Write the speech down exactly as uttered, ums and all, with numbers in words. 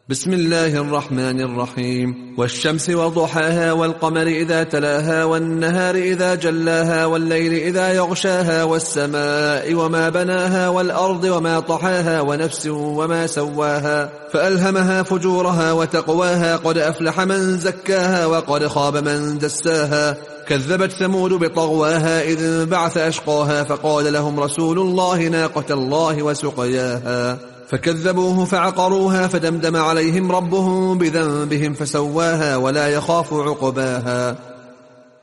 بسم الله الرحمن الرحيم. والشمس وضحاها والقمر إذا تلاها والنهار إذا جلاها والليل إذا يغشاها والسماء وما بناها والأرض وما طحاها ونفس وما سواها فألهمها فجورها وتقواها قد أفلح من زكاها وقد خاب من دساها. كذبت ثمود بطغواها إذ انبعث أشقاها فقال لهم رسول الله ناقة الله وسقياها فكذبوه فعقروها فدمدم عليهم ربهم بذنبهم فسواها ولا يخاف عقباها.